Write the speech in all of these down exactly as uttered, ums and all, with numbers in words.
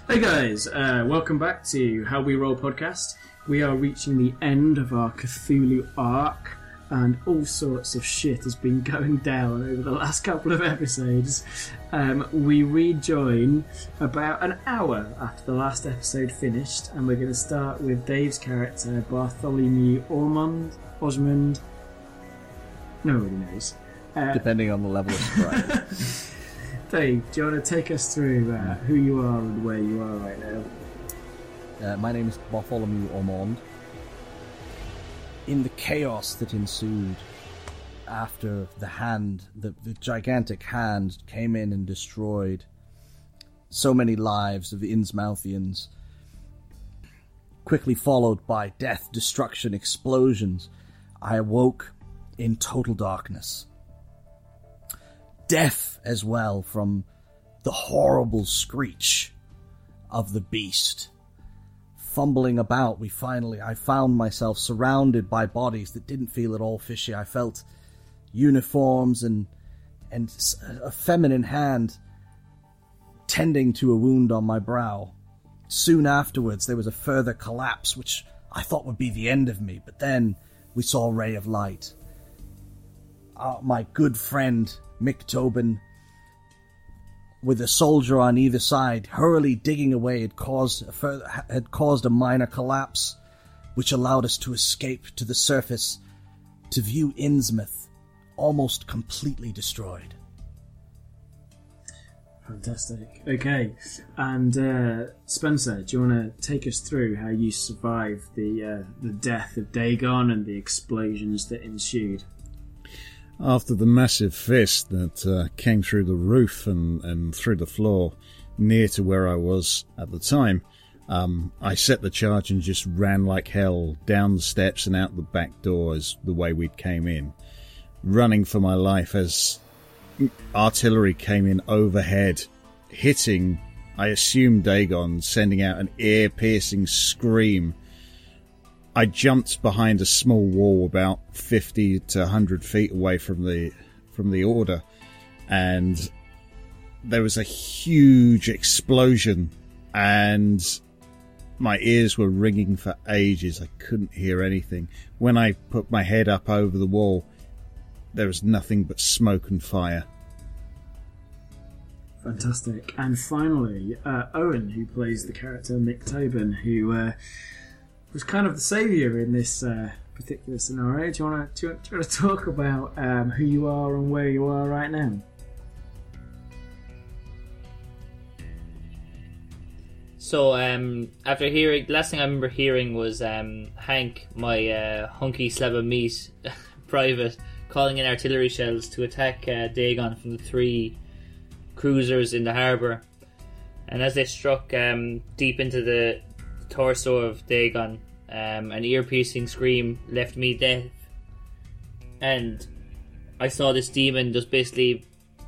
Hey guys, uh, welcome back to How We Roll podcast. We are reaching the end of our Cthulhu arc, and all sorts of shit has been going down over the last couple of episodes. Um, we rejoin about an hour after the last episode finished, and we're going to start with Dave's character, Bartholomew Ormond, Osmond. Nobody knows. Uh, Depending on the level of sobriety. Dave, do you want to take us through uh, who you are and where you are right now? Uh, my name is Bartholomew Ormond. In the chaos that ensued after the hand, the, the gigantic hand came in and destroyed so many lives of the Innsmouthians, quickly followed by death, destruction, explosions, I awoke in total darkness. Death as well from the horrible screech of the beast. Fumbling about, we finally, I found myself surrounded by bodies that didn't feel at all fishy. I felt uniforms and and a feminine hand tending to a wound on my brow. Soon afterwards, there was a further collapse, which I thought would be the end of me, but then we saw a ray of light. Uh, my good friend, Mick Tobin, with a soldier on either side, hurriedly digging away, had caused a further, had caused a minor collapse, which allowed us to escape to the surface to view Innsmouth almost completely destroyed. Fantastic. Okay, and uh, Spencer, do you want to take us through how you survived the uh, the death of Dagon and the explosions that ensued? After the massive fist that uh, came through the roof and, and through the floor near to where I was at the time, um, I set the charge and just ran like hell down the steps and out the back door as the way we'd came in, running for my life as artillery came in overhead, hitting, I assume, Dagon, sending out an ear-piercing scream. I jumped behind a small wall about fifty to one hundred feet away from the from the order, and there was a huge explosion, and my ears were ringing for ages. I couldn't hear anything. When I put my head up over the wall, there was nothing but smoke and fire. Fantastic. And finally, uh, Owen, who plays the character Mick Tobin, who uh, was kind of the saviour in this uh, particular scenario. Do you want to do you, do you want to talk about um, who you are and where you are right now? So, um, after hearing, the last thing I remember hearing was um, Hank, my uh, hunky slab of meat private, calling in artillery shells to attack uh, Dagon from the three cruisers in the harbour. And as they struck um, deep into the torso of Dagon, um, an ear-piercing scream left me deaf. And I saw this demon just basically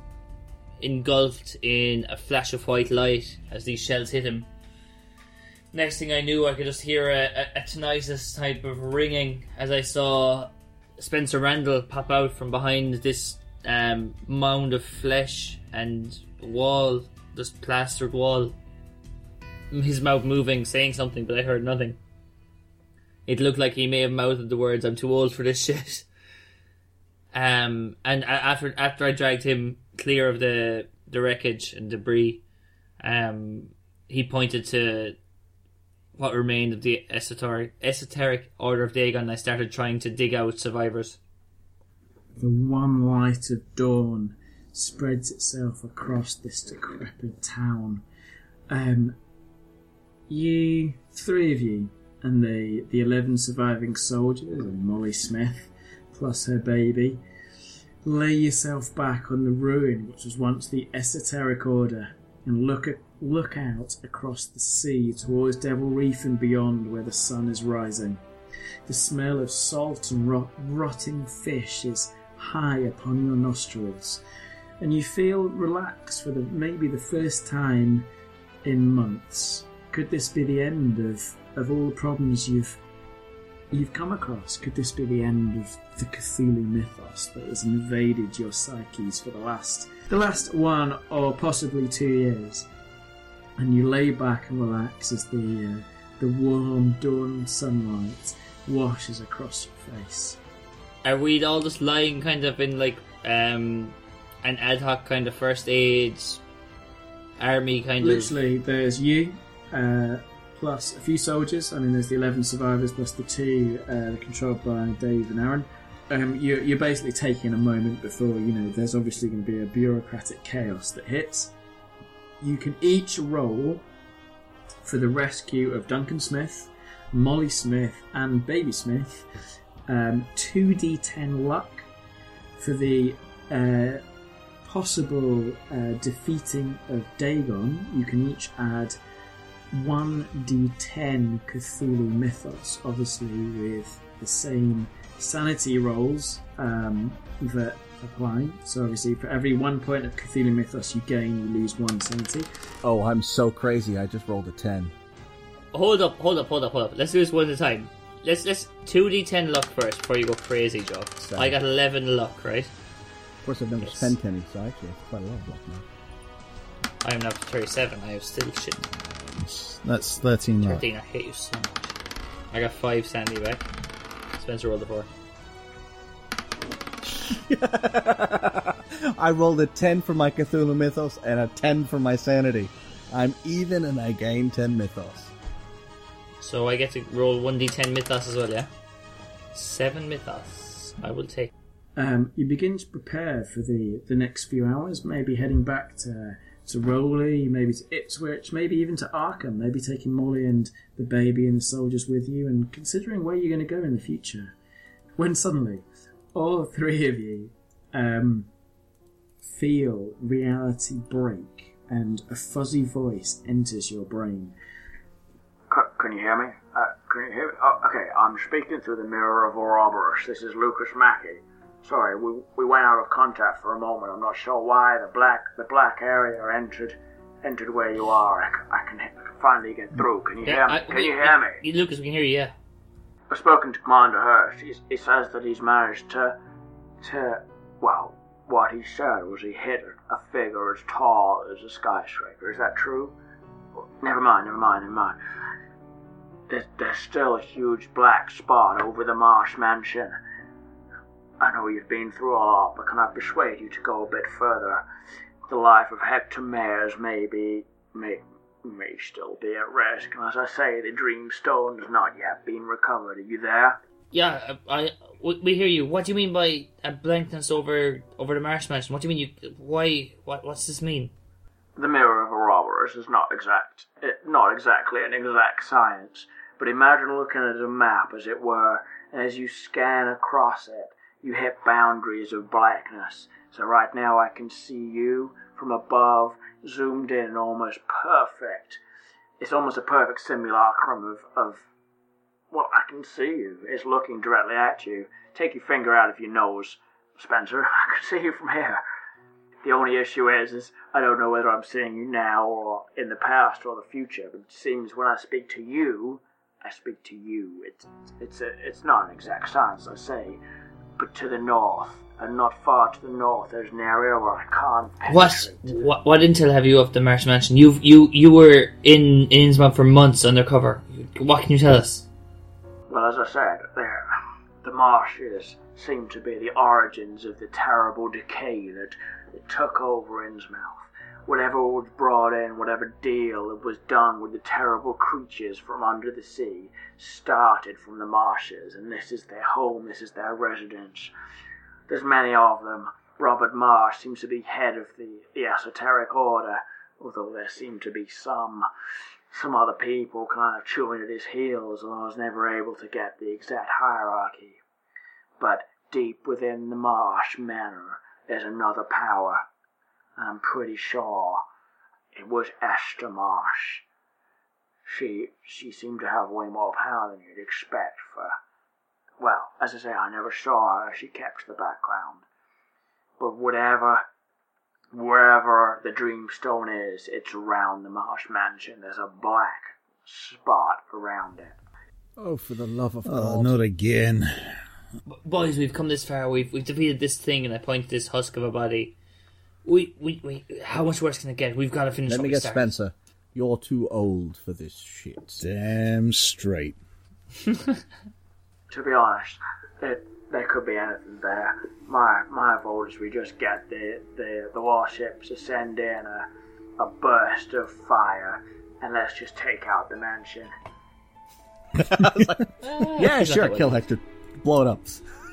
engulfed in a flash of white light as these shells hit him. Next thing I knew, I could just hear a, a, a tinnitus type of ringing as I saw Spencer Randall pop out from behind this um, mound of flesh and wall, this plastered wall. His mouth moving, saying something, but I heard nothing. It looked like he may have mouthed the words, "I'm too old for this shit." Um, and after after I dragged him clear of the, the wreckage and debris, um, he pointed to what remained of the esoteric, esoteric Order of Dagon, and I started trying to dig out survivors. The one light of dawn spreads itself across this decrepit town. Um, you, three of you, and the, the eleven surviving soldiers, and Molly Smith, plus her baby, lay yourself back on the ruin which was once the Esoteric Order, and look at look out across the sea towards Devil Reef and beyond, where the sun is rising. The smell of salt and rot- rotting fish is high upon your nostrils, and you feel relaxed for the maybe the first time in months. Could this be the end of, of all the problems you've you've come across? Could this be the end of the Cthulhu mythos that has invaded your psyches for the last the last one or possibly two years? and you lay back and relax as the uh, the warm dawn sunlight washes across your face. Are we all just lying kind of in like um, an ad hoc kind of first aid army kind Literally, of... there's you, uh, plus a few soldiers. I mean, there's the eleven survivors plus the two uh, controlled by Dave and Aaron. Um, you're, you're basically taking a moment before, you know, there's obviously going to be a bureaucratic chaos that hits. You can each roll for the rescue of Duncan Smith, Molly Smith, and Baby Smith. Um, two d ten luck for the uh, possible uh, defeating of Dagon. You can each add one d ten Cthulhu Mythos, obviously with the same sanity rolls um, that apply. So obviously for every one point of Cthulhu Mythos you gain, you lose one sanity. Oh, I'm so crazy, I just rolled a ten. Hold up, hold up, hold up, hold up. Let's do this one at a time. Let's let's two d ten luck first before you go crazy, Joe. Seven. I got eleven luck, right? Of course I've never Yes. spent any, so actually it's quite a lot of luck now. I am now thirty-seven. I have still shit. That's thirteen luck. thirteen. I hate you so much. I got five sanity back. Spencer rolled a four. I rolled a ten for my Cthulhu Mythos and a ten for my sanity. I'm even and I gain ten Mythos. So I get to roll one d ten Mythos as well, yeah? Seven Mythos. I will take. Um, you begin to prepare for the, the next few hours, maybe heading back to to Rowley, maybe to Ipswich, maybe even to Arkham, maybe taking Molly and the baby and the soldiers with you, and considering where you're going to go in the future. When suddenly, all three of you um, feel reality break, and a fuzzy voice enters your brain. C- can you hear me? Uh, can you hear me? Oh, okay, I'm speaking through the mirror of Ouroboros. This is Lucas Mackey. Sorry, we we went out of contact for a moment. I'm not sure why the black the black area entered entered where you are. I, c- I can, I can finally get through. Can you hear me? I- Can we- you hear we- me? Lucas, we can hear you, yeah. I've spoken to Commander Hurst. He's, he says that he's managed to to well, what he said was he hit a figure as tall as a skyscraper. Is that true? Never mind, never mind, never mind. There's, there's still a huge black spot over the Marsh Mansion. I know you've been through a lot, but can I persuade you to go a bit further? The life of Hector Mayers may be, may, may still be at risk, and as I say, the Dream Stone has not yet been recovered. Are you there? Yeah, I, I- we we hear you. What do you mean by a blankness over over the Marsh Mansion? What do you mean? You why? What what's this mean? The Mirror of Ouroboros is not exact, it, not exactly an exact science, but imagine looking at a map, as it were, and as you scan across it, you hit boundaries of blackness. So right now I can see you from above, zoomed in, almost perfect. It's almost a perfect simulacrum of, of, well, I can see you. It's looking directly at you. Take your finger out of your nose, Spencer. I can see you from here. The only issue is, is I don't know whether I'm seeing you now or in the past or the future, but it seems when I speak to you, I speak to you. It's, it's, a, it's not an exact science, I say. But to the north, and not far to the north, there's an area where I can't What, penetrate. what what intel have you of the Marsh Mansion? You you you were in in Innsmouth for months undercover. What can you tell us? Well, as I said, there, the marshes seem to be the origins of the terrible decay that, that took over Innsmouth. Whatever was brought in, whatever deal that was done with the terrible creatures from under the sea, started from the marshes, and this is their home, this is their residence. There's many of them. Robert Marsh seems to be head of the, the esoteric order, although there seem to be some some other people kind of chewing at his heels, and I was never able to get the exact hierarchy. But deep within the Marsh Manor, there's another power. I'm pretty sure it was Esther Marsh. She she seemed to have way more power than you'd expect for... Well, as I say, I never saw her. She kept to the background. But whatever, wherever the Dreamstone is, it's around the Marsh Mansion. There's a black spot around it. Oh, for the love of Oh, God. not again. Boys, we've come this far. We've we've defeated this thing, and I point to this husk of a body. We we we. How much worse can it get? We've got to finish. Let what me we get started. Spencer. You're too old for this shit. Damn straight. To be honest, it, there could be anything there. My my vote is we just get the, the, the warships to send in a, a burst of fire and let's just take out the mansion. Yeah, sure, kill Hector. Blow it up.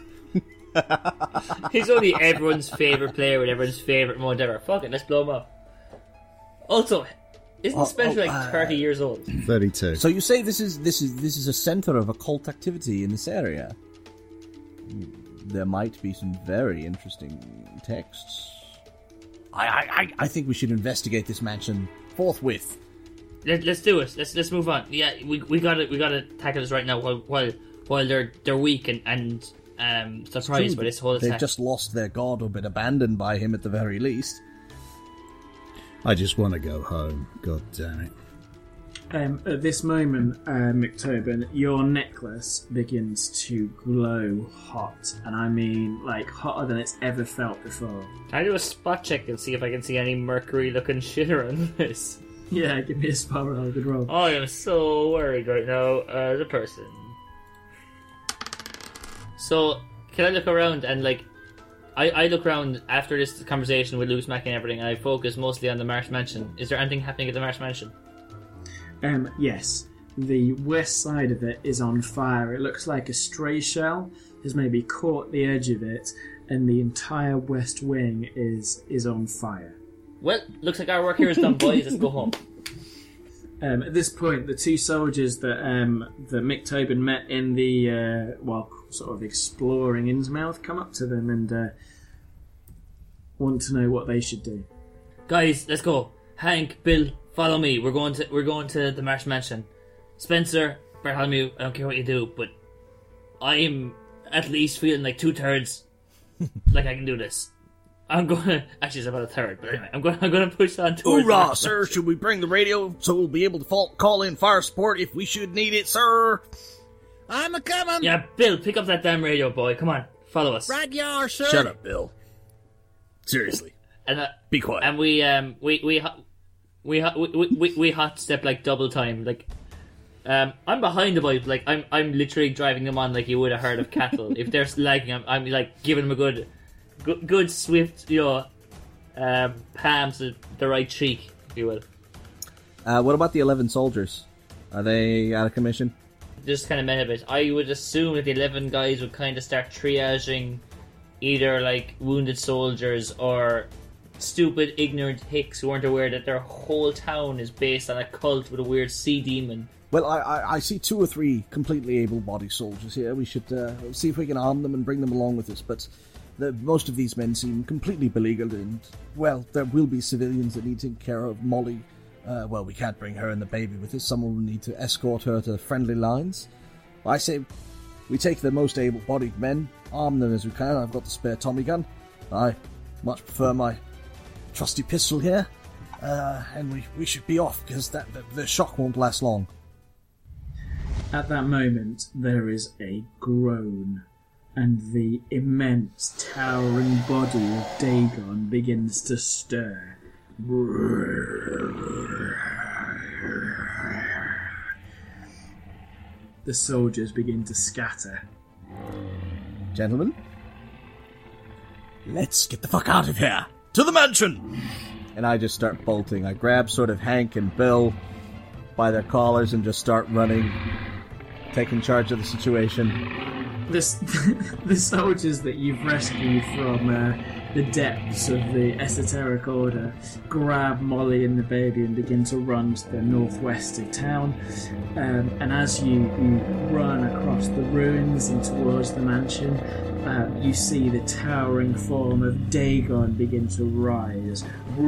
He's only everyone's favourite player with everyone's favourite moment ever. Fuck it, let's blow him up. Also, isn't Oh, Spencer oh, like uh, thirty years old? thirty-two. So you say this is this is this is a center of occult activity in this area? There might be some very interesting texts. I I, I, I think we should investigate this mansion forthwith. Let, let's do it. Let's let's move on. Yeah, we we gotta we gotta tackle this right now while while while they're they're weak and and um surprised by this whole attack. They've just lost their god or been abandoned by him at the very least. I just want to go home. God damn it. Um, at this moment, uh, McTobin, your necklace begins to glow hot, and I mean like hotter than it's ever felt before. Can I do a spot check and see if I can see any mercury-looking shit around this? Yeah, give me a spot roll, good roll. I am so worried right now as a person. So, can I look around and like, I, I look around after this conversation with Luke's Mac and everything, and I focus mostly on the Marsh Mansion. Is there anything happening at the Marsh Mansion? Um, yes, the west side of it is on fire. It looks like a stray shell has maybe caught the edge of it, and the entire west wing is is on fire. Well, looks like our work here is done, boys. Let's go home. Um, at this point, the two soldiers that um, that Mick Tobin met in the uh, while sort of exploring Innsmouth come up to them and uh, want to know what they should do. Guys, let's go. Hank, Bill, follow me. We're going to we're going to the Marsh Mansion. Spencer, Bartholomew, I don't care what you do, but I'm at least feeling like two thirds like I can do this. I'm gonna actually it's about a third, but anyway, I'm gonna I'm gonna push on towards. Hoorah, sir! Should we bring the radio so we'll be able to fall, call in fire support if we should need it, sir? I'm a coming. Yeah, Bill, pick up that damn radio, boy. Come on, follow us. Right you are, sir. Shut up, Bill. Seriously, And uh, be quiet. and we um we we ho- we ho- we, we we hot step like double time. Like um I'm behind the bike. Like I'm I'm literally driving them on like you would a herd of cattle. If they're lagging, I'm I'm like giving them a good. Good, good, swift, you know, um, palms to the right cheek, if you will. Uh, what about the eleven soldiers? Are they out of commission? Just kind of meant a bit. I would assume that the eleven guys would kind of start triaging either like wounded soldiers or stupid, ignorant hicks who aren't aware that their whole town is based on a cult with a weird sea demon. Well, I, I, I see two or three completely able-bodied soldiers here. We should uh, see if we can arm them and bring them along with us, but the, most of these men seem completely beleaguered, and, well, there will be civilians that need to take care of. Molly, uh, well, we can't bring her and the baby with us. Someone will need to escort her to friendly lines. I say we take the most able-bodied men, arm them as we can. I've got the spare Tommy gun. I much prefer my trusty pistol here, uh, and we, we should be off, because that the, the shock won't last long. At that moment, there is a groan, and the immense, towering body of Dagon begins to stir. The soldiers begin to scatter. Gentlemen, let's get the fuck out of here! To the mansion! And I just start bolting. I grab sort of Hank and Bill by their collars and just start running, taking charge of the situation. This, the soldiers that you've rescued from uh, the depths of the esoteric order grab Molly and the baby and begin to run to the northwest of town. Um, and as you, you run across the ruins and towards the mansion, uh, you see the towering form of Dagon begin to rise.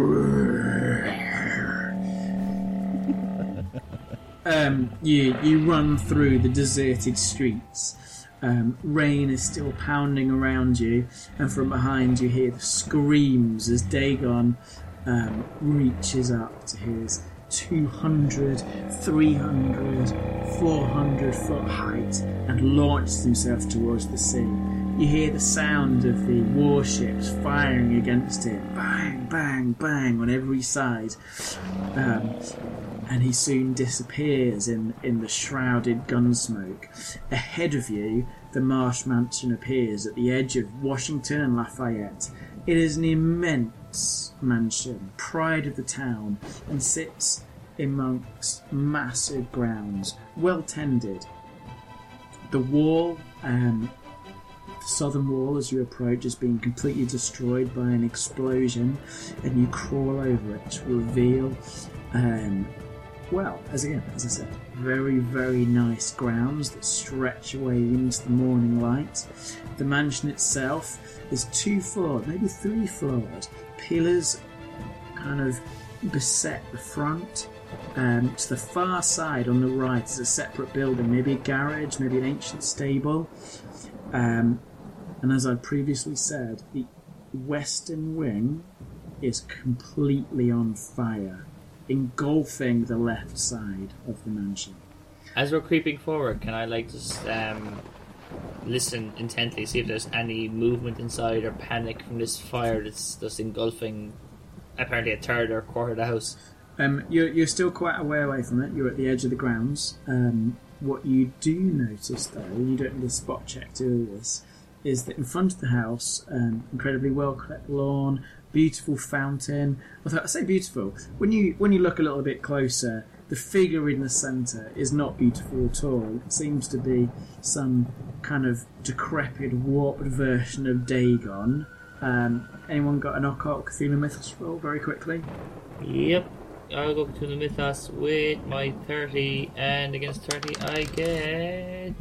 um, you you run through the deserted streets. Um, rain is still pounding around you, and from behind you hear the screams as Dagon um, reaches up to his two hundred, three hundred, four hundred foot height and launches himself towards the sea. you hear the sound of the warships firing against him. Bang, bang, bang on every side. Um, and he soon disappears in, in the shrouded gunsmoke. Ahead of you, the Marsh Mansion appears at the edge of Washington and Lafayette. It is an immense mansion, pride of the town, and sits amongst massive grounds, well tended. The wall, um, the southern wall as you approach, is being completely destroyed by an explosion, and you crawl over it to reveal, um, well, as again, as I said, very, very nice grounds that stretch away into the morning light. The mansion itself is two-floored, maybe three-floored. Pillars kind of beset the front. Um, to the far side on the right is a separate building, maybe a garage, maybe an ancient stable. Um, and as I previously said, the western wing is completely on fire, engulfing the left side of the mansion. As we're creeping forward, can I like just um, listen intently, see if there's any movement inside or panic from this fire that's just engulfing apparently a third or a quarter of the house? Um, you're, you're still quite a way away from it. You're at the edge of the grounds. Um, what you do notice, though, and you don't need a spot check to do this, is that in front of the house, um, incredibly well-kept lawn, beautiful fountain. Although I say beautiful, when you when you look a little bit closer, the figure in the centre is not beautiful at all. It seems to be some kind of decrepit, warped version of Dagon. Um, anyone got an occult Cthulhu Mythos roll very quickly? Yep. I'll go to the Mythos with my thirty, and against thirty I get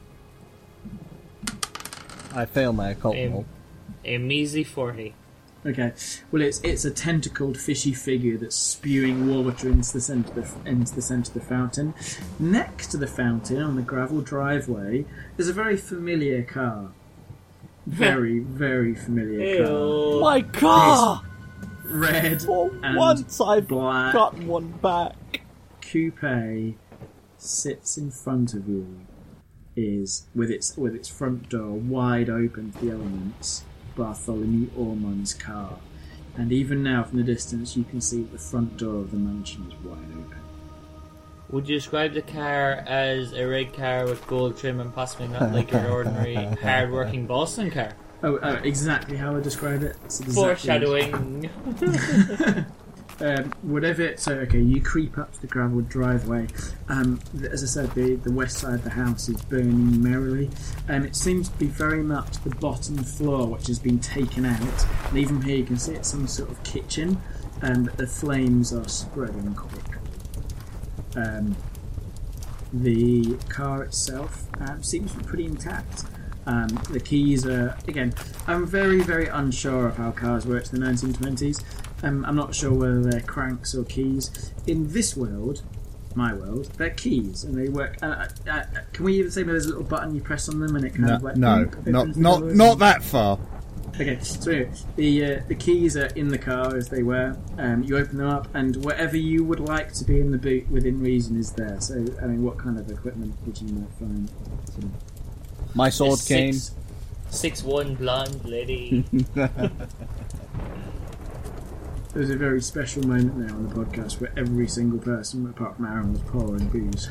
I fail my occult a, roll. a measly forty. Okay, well it's it's a tentacled fishy figure that's spewing water into the centre of the, into the centre of the fountain. Next to the fountain, on the gravel driveway, is a very familiar car. Very, very familiar car. My car! Red For and once I've black gotten one back. coupe sits in front of you. Is with its with its front door wide open to the elements. Bartholomew Ormond's car, and even now from the distance you can see that the front door of the mansion is wide open. Would you describe the car as a red car with gold trim and possibly not like your ordinary hard-working Boston car? Oh, uh, exactly how I describe it. It's exactly Foreshadowing. Um, whatever. So, okay, you creep up to the gravelled driveway. Um, as I said, the, the west side of the house is burning merrily. Um, it seems to be very much the bottom floor, which has been taken out. And even here, you can see it's some sort of kitchen, and the flames are spreading quickly. Um, the car itself um, seems to be pretty intact. Um, the keys are, again, I'm very, very unsure of how cars worked in the nineteen twenties. Um, I'm not sure whether they're cranks or keys. In this world, my world, they're keys, and they work. Uh, uh, uh, can we even say there's a little button you press on them and it kind No, of like no, boop, not opens the not doors? not that far. Okay, so anyway, the uh, the keys are in the car as they were. Um, you open them up, and whatever you would like to be in the boot within reason is there. So, I mean, what kind of equipment would you might find? So, My sword This cane. Six, six one blonde lady. There's a very special moment there on the podcast where every single person, apart from Aaron, was pouring booze.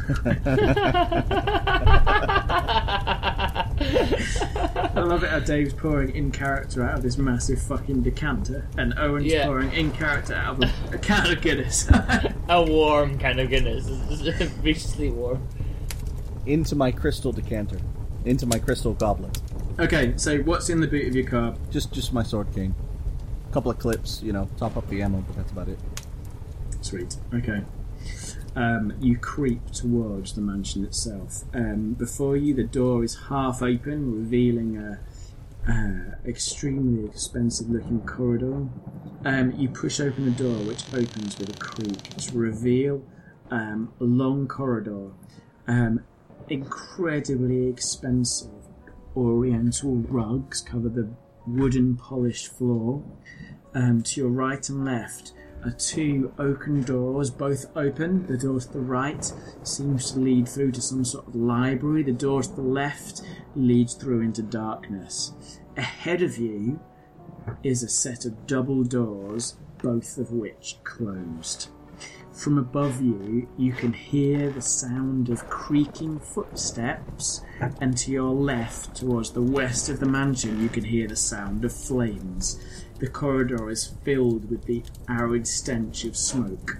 I love it how Dave's pouring in character out of this massive fucking decanter, and Owen's Yeah. pouring in character out of a, a can of Guinness. A warm kind of goodness. Viciously warm. Into my crystal decanter. Into my crystal goblet. Okay, so what's in the boot of your car? Just just my sword cane. Couple of clips, you know, top up the ammo, but that's about it. Sweet. Okay. Um, you creep towards the mansion itself. Um, before you, the door is half open, revealing a uh, extremely expensive-looking corridor. Um, you push open the door, which opens with a creak to reveal um, a long corridor. Um, incredibly expensive oriental rugs cover the wooden polished floor. Um, to your right and left are two oaken doors, both open. The door to the right seems to lead through to some sort of library. The door to the left leads through into darkness. Ahead of you is a set of double doors, both of which closed. From above you, you can hear the sound of creaking footsteps, and to your left, towards the west of the mansion, you can hear the sound of flames. The corridor is filled with the arid stench of smoke.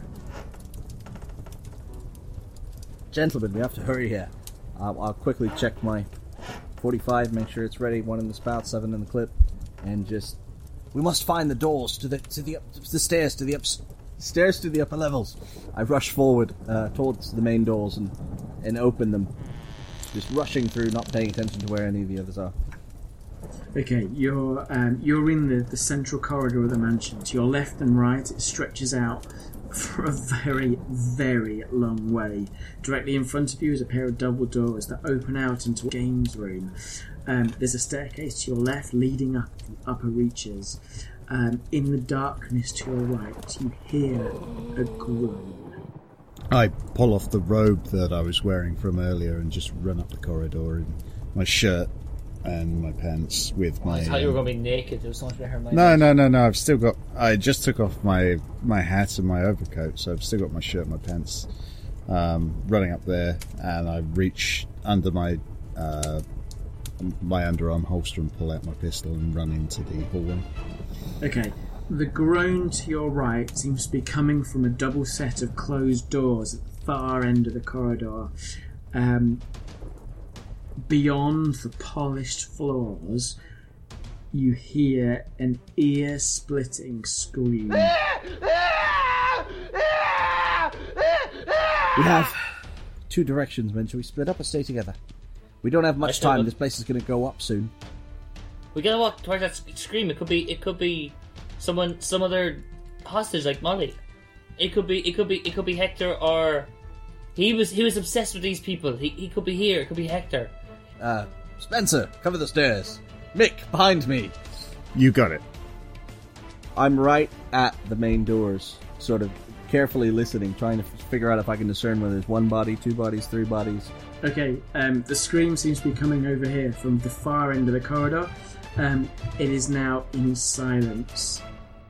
Gentlemen, we have to hurry here. I'll, I'll quickly check my forty-five, make sure it's ready, one in the spout, seven in the clip, and just... We must find the doors to the to the, up, to the stairs to the ups, stairs to the upper levels. I rush forward uh, towards the main doors and, and open them, just rushing through, not paying attention to where any of the others are. Okay, you're um, you're in the, the central corridor of the mansion. To your left and right, it stretches out for a very, very long way. Directly in front of you is a pair of double doors that open out into a games room. Um, there's a staircase to your left leading up the upper reaches. Um, in the darkness to your right, you hear a groan. I pull off the robe that I was wearing from earlier and just run up the corridor in my shirt and my pants with my... I thought you were going to be naked. There was so much better in my No, no, no, no. I've still got... I just took off my, my hat and my overcoat, so I've still got my shirt and my pants. Um, running up there, and I reach under my uh, my underarm holster and pull out my pistol and run into the hallway. Okay. The groan to your right seems to be coming from a double set of closed doors at the far end of the corridor. Um... Beyond the polished floors, you hear an ear-splitting scream. We have two directions, men. Shall we split up or stay together? We don't have much time. This place is going to go up soon. We gotta walk towards that sc- scream. It could be, it could be someone, some other hostage like Molly. It could be, it could be, it could be Hector, or he was, he was obsessed with these people. He, he could be here. It could be Hector. Uh, Spencer, cover the stairs. Mick, behind me. You got it. I'm right at the main doors, sort of carefully listening, trying to f- figure out if I can discern whether there's one body, two bodies, three bodies. Okay, um, the scream seems to be coming over here from the far end of the corridor. Um, it is now in silence.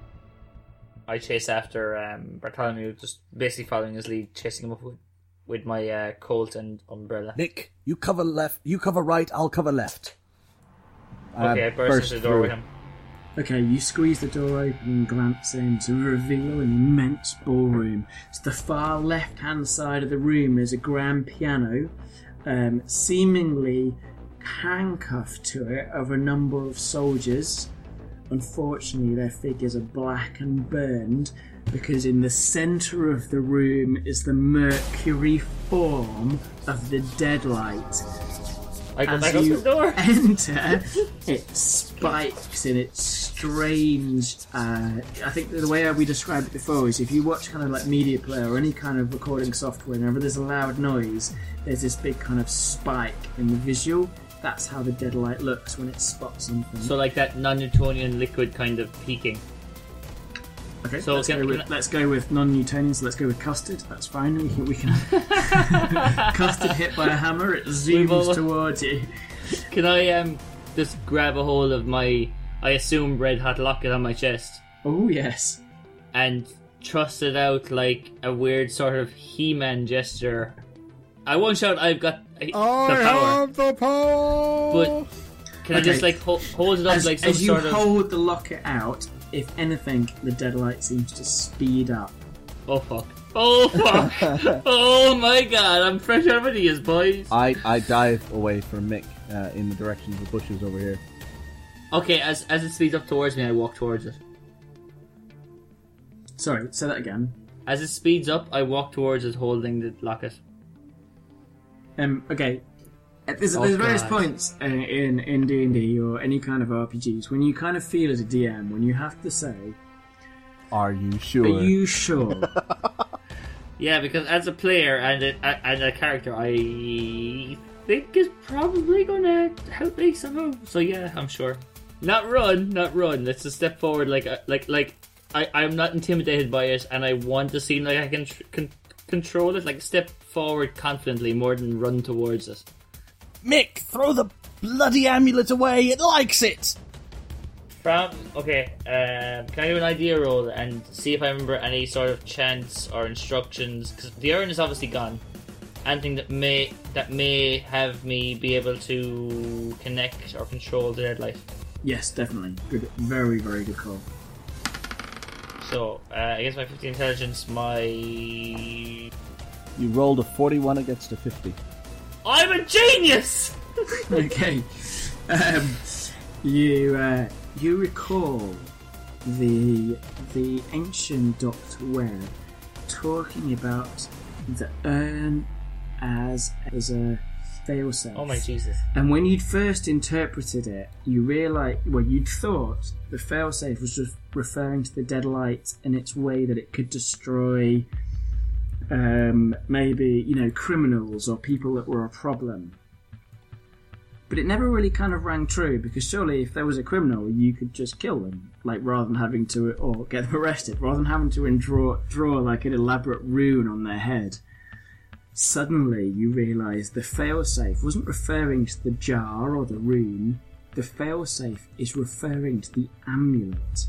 I chase after um, Bartholomew, just basically following his lead, chasing him up with, with my uh, Colt and umbrella. Nick, you cover left, you cover right, I'll cover left. Okay, Uh, I burst, burst into the door through. with him. Okay, you squeeze the door open and glance in to reveal an immense ballroom. To the far left-hand side of the room is a grand piano, um, seemingly handcuffed to it are a number of soldiers. Unfortunately, their figures are black and burned, because in the centre of the room is the Mercury form of the Deadlight. I go As back up you the door. enter, it spikes in its strange... Uh, I think the way we described it before is if you watch kind of like Media Player or any kind of recording software, whenever there's a loud noise, there's this big kind of spike in the visual. That's how the Deadlight looks when it spots something. So like that non-Newtonian liquid kind of peaking. Okay, So let's, can- go with, can I- let's go with non-Newtonian, so let's go with custard. That's fine. We can, we can custard hit by a hammer, it We've zooms all- towards you. Can I um just grab a hold of my, I assume, red hot locket on my chest Oh, yes. and thrust it out like a weird sort of He-Man gesture? I won't shout, I've got uh, the power. the power! But can I Okay. just like ho- hold it up As, like some as you sort of... hold the locket out, if anything, the Deadlight seems to speed up. Oh fuck. Oh fuck. Oh my god, I'm fresh out of ideas, boys. I, I dive away from Mick uh, in the direction of the bushes over here. Okay, as as it speeds up towards me, I walk towards it. Sorry, say that again. As it speeds up, I walk towards it holding the locket. Um, okay. Uh, There's, Oh, there's various God. points uh, in in D and D or any kind of R P Gs when you kind of feel as a D M when you have to say, Are you sure? "Are you sure?" Yeah, because as a player and a, and a character, I think is probably gonna help me somehow. So yeah, I'm sure. Not run, not run. Let's just step forward like a, like like I, I'm not intimidated by it, and I want to seem like I can tr- con- control it, like step forward confidently more than run towards it. Mick, throw the bloody amulet away, it likes it! From, okay, um, can I do an idea roll and see if I remember any sort of chants or instructions? Because the urn is obviously gone. Anything that may that may have me be able to connect or control the deadlight. Yes, definitely. Good, very, very good call. So, uh, against my fifty intelligence, my... You rolled a forty-one against a fifty. I'm a genius! Okay. Um, you uh, you recall the the ancient Doctor Webb talking about the urn as as a failsafe. Oh my Jesus. And when you'd first interpreted it, you realised, well, you'd thought the failsafe was just referring to the deadlight in its way that it could destroy um, maybe, you know, criminals or people that were a problem. But it never really kind of rang true, because surely if there was a criminal, you could just kill them, like, rather than having to, or get them arrested, rather than having to draw, draw like an elaborate rune on their head. Suddenly you realise the failsafe wasn't referring to the jar or the rune. The failsafe is referring to the amulet.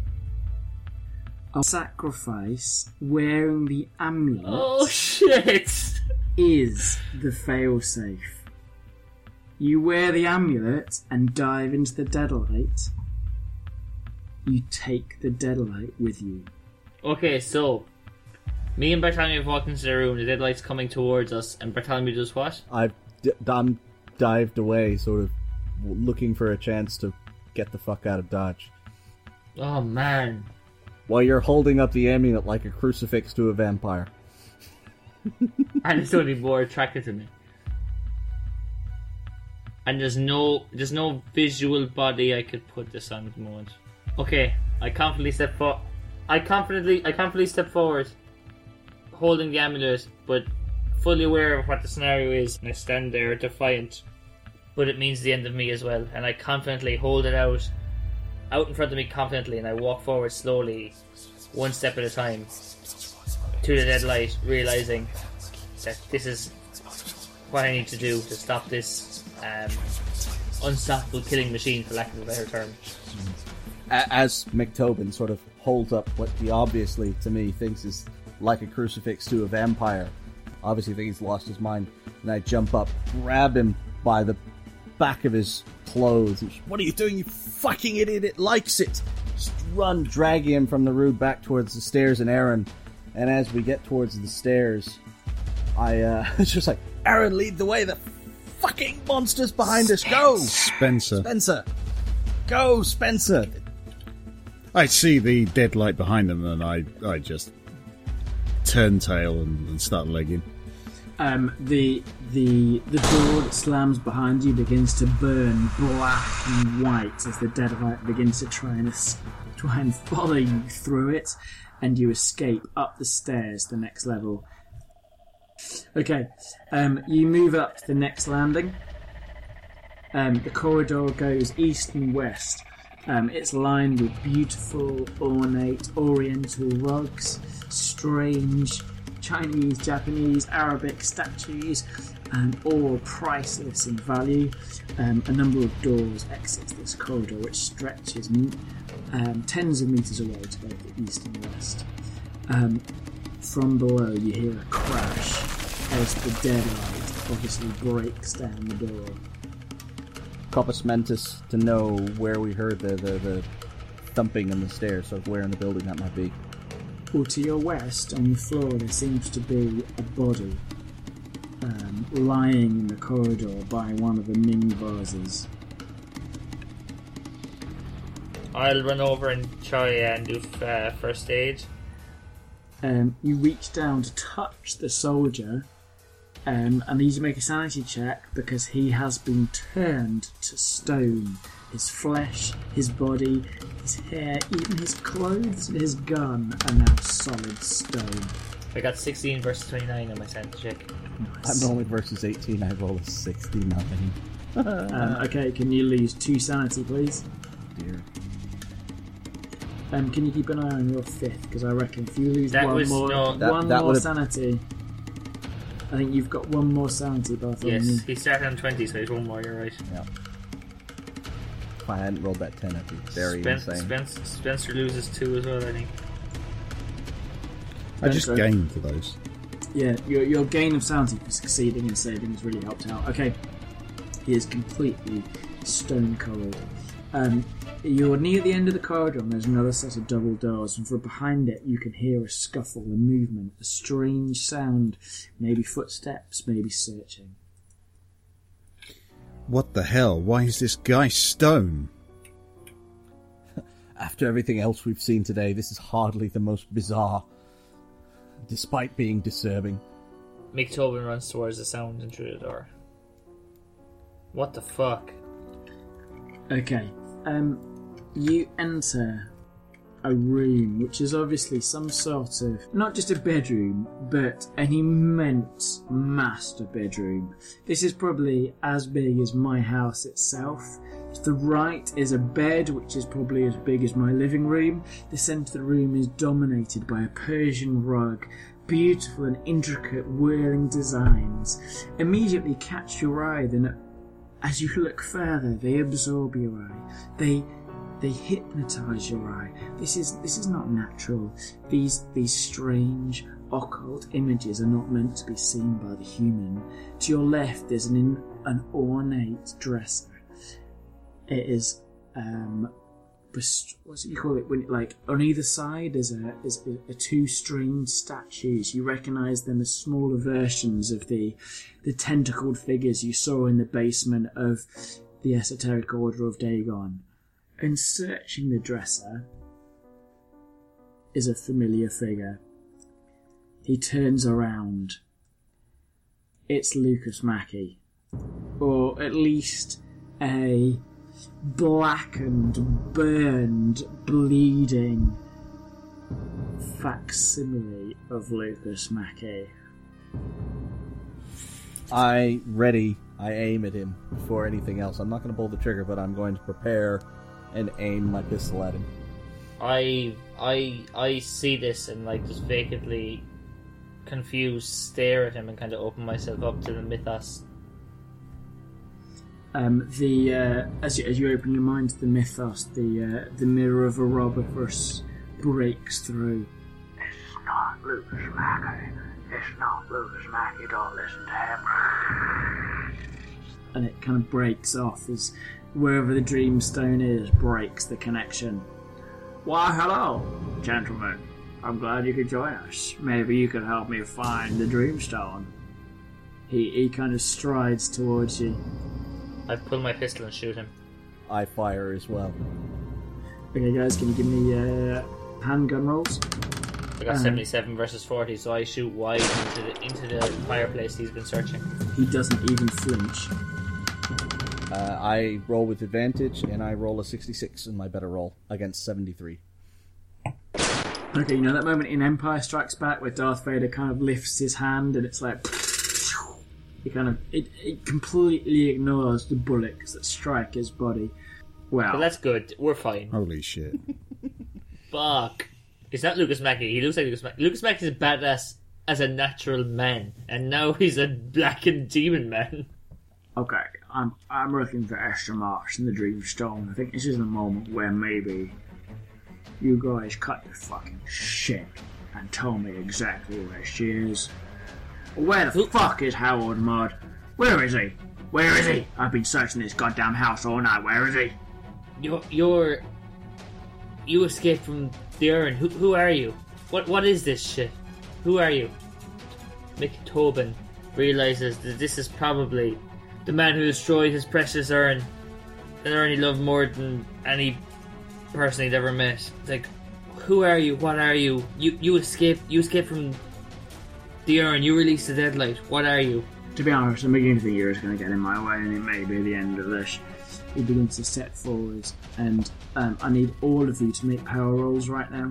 A sacrifice wearing the amulet Oh shit! is the failsafe. You wear the amulet and dive into the deadlight. You take the deadlight with you. Okay, so me and Bartholomew have walked into the room, the deadlight's coming towards us, and Bartholomew does what? I've d- I'm dived away, sort of looking for a chance to get the fuck out of Dodge. Oh man. While you're holding up the amulet like a crucifix to a vampire. And it's only more attracted to me. And there's no there's no visual body I could put this on at the moment. Okay, I confidently step for I confidently I confidently step forward, holding the amulet, but fully aware of what the scenario is, and I stand there defiant. But it means the end of me as well, and I confidently hold it out, out in front of me confidently, and I walk forward slowly, one step at a time, to the deadlight, realising that this is what I need to do to stop this um, unstoppable killing machine, for lack of a better term. As McTobin sort of holds up what he obviously, to me, thinks is like a crucifix to a vampire, obviously thinks he's lost his mind, and I jump up, grab him by the back of his clothes. And, what are you doing, you fucking idiot? It likes it. Just run, dragging him from the room back towards the stairs and Aaron. And as we get towards the stairs, I uh, it's just like, Aaron, lead the way. The fucking monster's behind us. Go, Spencer. Spencer. Go, Spencer. I see the deadlight behind them, and I, I just turn tail and, and start legging. Um, the the the door that slams behind you begins to burn black and white as the deadlight begins to try and es- try and follow you through it, and you escape up the stairs to the next level. Okay, um, you move up to the next landing. Um, the corridor goes east and west. Um, it's lined with beautiful, ornate, oriental rugs, strange Chinese, Japanese, Arabic statues, and all priceless in value. Um, a number of doors exit this corridor, which stretches um, tens of metres away to both the east and west. Um, from below, you hear a crash as the deadlight obviously breaks down the door. Copus Mentis to know where we heard the, the, the thumping in the stairs, so where in the building that might be. Well, to your west, on the floor, there seems to be a body um, lying in the corridor by one of the Ming vases. I'll run over and try and do uh, first aid. Um, you reach down to touch the soldier, um, and need to make a sanity check because he has been turned to stone. His flesh, his body, his hair, even his clothes and his gun are now solid stone. I got sixteen versus twenty-nine on my sanity check. Nice. I'm only versus eighteen, I roll a sixty-nine. Um, okay, can you lose two sanity, please? Dear. Um, can you keep an eye on your fifth? Because I reckon if you lose That one was- more, no, that- one that more would've- sanity, I think you've got one more sanity, Bartholomew. Yes, he started on twenty, so he's one more, you're right. Yeah. If I hadn't rolled that ten, I'd be very Spen- insane. Spencer, Spencer loses two as well, I think. I just Okay. gained for those. Yeah, your, your gain of sanity for succeeding and saving has really helped out. Okay, he is completely stone cold. Um, you're near the end of the corridor and there's another set of double doors, and from behind it you can hear a scuffle, a movement, a strange sound, maybe footsteps, maybe searching. What the hell? Why is this guy stone? After everything else we've seen today, this is hardly the most bizarre, despite being disturbing. Mick Tobin runs towards the sound and through the door. What the fuck? Okay, um, you enter a room which is obviously some sort of, not just a bedroom, but an immense master bedroom. This is probably as big as my house itself. To the right is a bed which is probably as big as my living room. The centre of the room is dominated by a Persian rug. Beautiful and intricate whirling designs immediately catch your eye, then as you look further, they absorb your eye. They they hypnotise your eye. This is this is not natural. These these strange occult images are not meant to be seen by the human. To your left, there's an in, an ornate dresser. It is um, best- what's it you call it? When like on either side is a is a, a two strange statues. You recognise them as smaller versions of the the tentacled figures you saw in the basement of the Esoteric Order of Dagon. And searching the dresser is a familiar figure. He turns around. It's Lucas Mackey, or at least a blackened, burned, bleeding facsimile of Lucas Mackey. I ready. I aim at him before anything else. I'm not going to pull the trigger, but I'm going to prepare and aim my pistol at him. I I I see this and like just vacantly confused stare at him and kind of open myself up to the mythos. Um, the uh, as you as you open your mind to the mythos, the uh, the mirror of Erobophus breaks through. It's not Lucas Mackey. It's not Lucas Mackey. Don't listen to him. And it kind of breaks off as wherever the Dreamstone is breaks the connection. Why, hello, gentlemen. I'm glad you could join us. Maybe you could help me find the Dreamstone. He he kind of strides towards you. I pull my pistol and shoot him. I fire as well. Okay, guys, can you give me uh, handgun rolls? I got Uh, seventy-seven versus forty, so I shoot wide into the into the fireplace he's been searching. He doesn't even flinch. Uh, I roll with advantage, and I roll a sixty-six in my better roll against seventy-three. Okay, you know that moment in Empire Strikes Back where Darth Vader kind of lifts his hand and it's like... He kind of... It, it completely ignores the bullets that strike his body. Wow. But that's good. We're fine. Holy shit. Fuck. It's not Lucas Mackey. He looks like Lucas Mackey. Lucas Mackey's a badass as a natural man, and now he's a blackened demon man. Okay, I'm I'm looking for Esther Marsh and the Dreamstone. I think this is the moment where maybe you guys cut your fucking shit and tell me exactly where she is. Where the Who- fuck is Howard Mudd? Where is he? Where is he? I've been searching this goddamn house all night. Where is he? You're, you're... You escaped from the urn. Who, who are you? What What is this shit? Who are you? Mick Tobin realizes that this is probably the man who destroyed his precious urn. An urn he loved more than any person he'd ever met. It's like, who are you? What are you? You you escaped. You escaped from the urn. You released the deadlight. What are you? To be honest, I'm beginning to think you're going to get in my way, and it may be the end of this. He begins to step forwards, and um, I need all of you to make power rolls right now.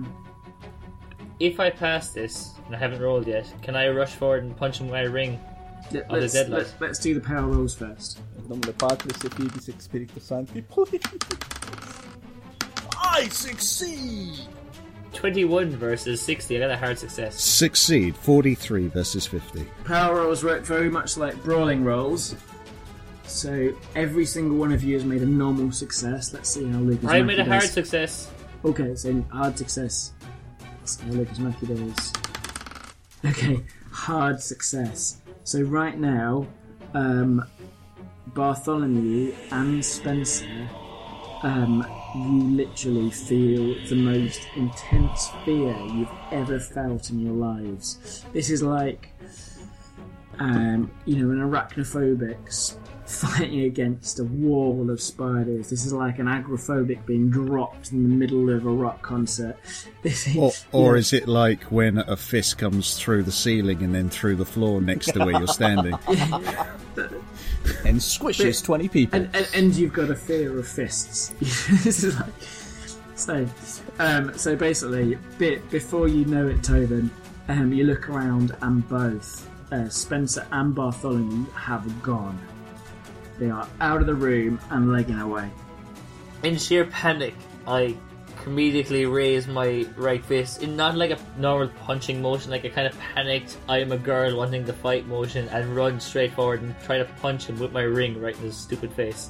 If I pass this, and I haven't rolled yet, can I rush forward and punch him with my ring? Let, the let's, deadlight. let, let's do the power rolls first. El nombre Padre, se Filho y se Espíritu Santo. Please. I succeed! twenty-one versus sixty. I got a hard success. Succeed. forty-three versus fifty. Power rolls work very much like brawling rolls. So every single one of you has made a normal success. Let's see how Lucas I Mackey made a does. hard success. Okay, so hard success. Let's see how Lucas Mackey does. Okay, hard success. So right now, um, Bartholomew and Spencer, um, you literally feel the most intense fear you've ever felt in your lives. This is like, um, you know, an arachnophobic fighting against a wall of spiders. This is like an agoraphobic being dropped in the middle of a rock concert. This is, Or, or yeah. is it like when a fist comes through the ceiling and then through the floor next to where you're standing? And squishes twenty people. And, and, and you've got a fear of fists. This is like, so, um, so basically, bit before you know it, Tobin, um, you look around and both uh, Spencer and Bartholomew have gone. They are out of the room and legging away. In sheer panic, I comedically raise my right fist in not like a normal punching motion, like a kind of panicked I am a girl wanting to fight motion, and run straight forward and try to punch him with my ring right in his stupid face.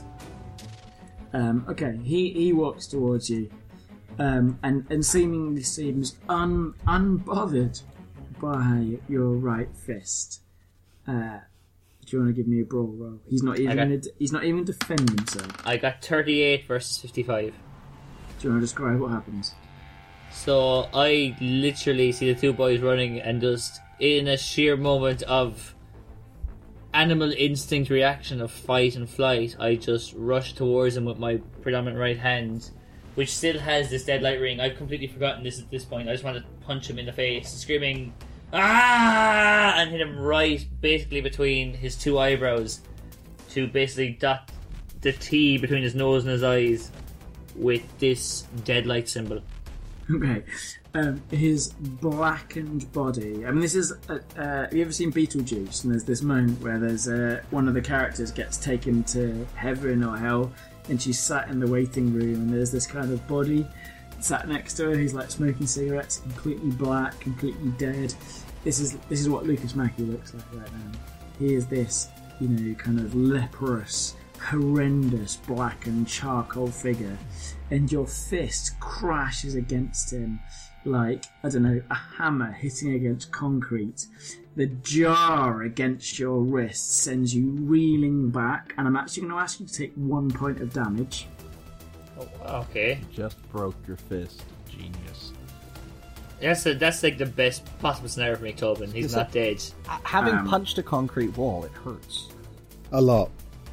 Um, okay, he, he walks towards you um, and, and seemingly seems un, unbothered by your right fist. Uh, do you want to give me a brawl roll? He's not even got- gonna, he's not even defending himself. I got thirty-eight versus fifty-five. Do you want to describe what happens? So I literally see the two boys running, and just in a sheer moment of animal instinct reaction of fight and flight, I just rush towards them with my predominant right hand, which still has this deadlight ring. I've completely forgotten this at this point. I just want to punch him in the face, screaming, "Ah!" and hit him right basically between his two eyebrows to basically dot the T between his nose and his eyes with this deadlight symbol. Okay. Um, his blackened body. I mean, this is. Uh, uh, have you ever seen Beetlejuice? And there's this moment where there's uh, one of the characters gets taken to heaven or hell, and she's sat in the waiting room, and there's this kind of body sat next to her who's like smoking cigarettes, completely black, completely dead. This is this is what Lucas Mackey looks like right now. He is this, you know, kind of leprous, horrendous black and charcoal figure, and your fist crashes against him like, I don't know, a hammer hitting against concrete. The jar against your wrist sends you reeling back, and I'm actually going to ask you to take one point of damage. Oh, okay. Just broke your fist. Genius. That's a, that's like the best possible scenario for me, Tobin. He's Is not dead. Uh, Having Um, punched a concrete wall, it hurts. A lot.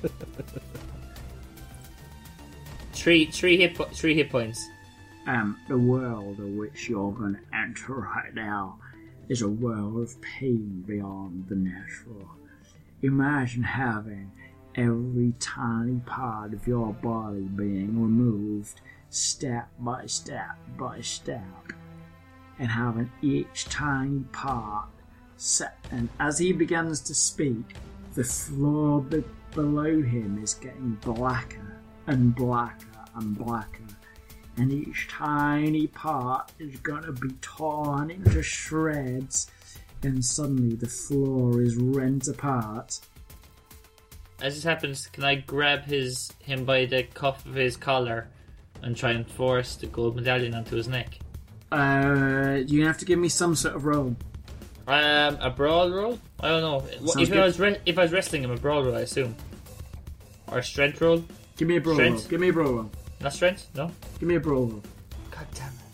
Three three hit po- three hit points. Um, the world in which you're going to enter right now is a world of pain beyond the natural. Imagine having every tiny part of your body being removed step by step by step, and having each tiny part set. And as he begins to speak, the floor be- below him is getting blacker and blacker and blacker, and each tiny part is gonna be torn into shreds, and suddenly the floor is rent apart. As this happens, can I grab his him by the cuff of his collar and try and force the gold medallion onto his neck? Uh, you're gonna have to give me some sort of roll. Um, a brawl roll? I don't know. What- Sounds If I good. was re- if I was wrestling him, a brawl roll, I assume, or a strength roll. Give me a brawl Strength? roll. Give me a brawl roll. Not strength? No. Give me a brawl roll. God damn it.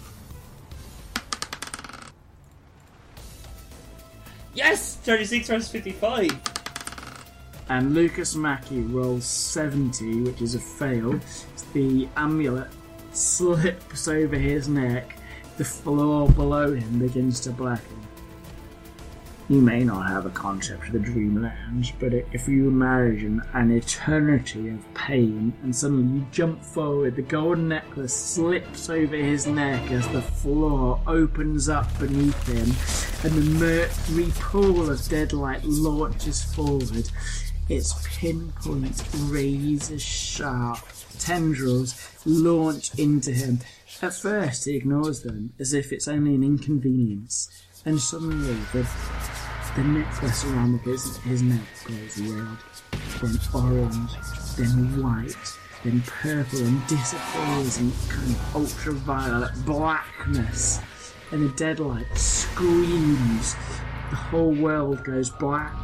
Yes! thirty-six versus fifty-five. And Lucas Mackey rolls seventy, which is a fail. The amulet slips over his neck. The floor below him begins to blacken. You may not have a concept of the Dreamlands, but if you imagine an eternity of pain, and suddenly you jump forward, the golden necklace slips over his neck as the floor opens up beneath him, and the mercury pool of deadlight launches forward. Its pinpoint razor sharp, tendrils launch into him. At first, he ignores them as if it's only an inconvenience, and suddenly the, the necklace around his, his neck goes red, then orange, then white, then purple, and disappears in kind of ultraviolet blackness. And the deadlight screams. The whole world goes black.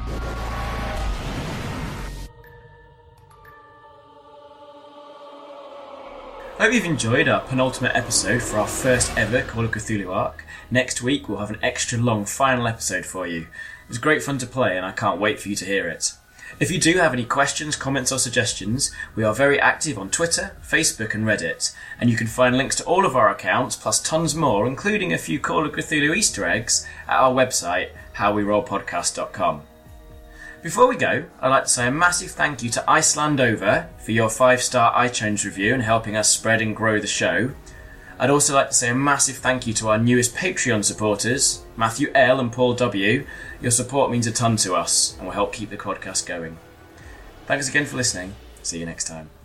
I hope you've enjoyed our penultimate episode for our first ever Call of Cthulhu arc. Next week we'll have an extra long final episode for you. It was great fun to play and I can't wait for you to hear it. If you do have any questions, comments or suggestions, we are very active on Twitter, Facebook and Reddit, and you can find links to all of our accounts plus tons more, including a few Call of Cthulhu Easter eggs, at our website how we roll podcast dot com. Before we go, I'd like to say a massive thank you to Icelandover for your five star iTunes review and helping us spread and grow the show. I'd also like to say a massive thank you to our newest Patreon supporters, Matthew L and Paul W. Your support means a ton to us and will help keep the podcast going. Thanks again for listening. See you next time.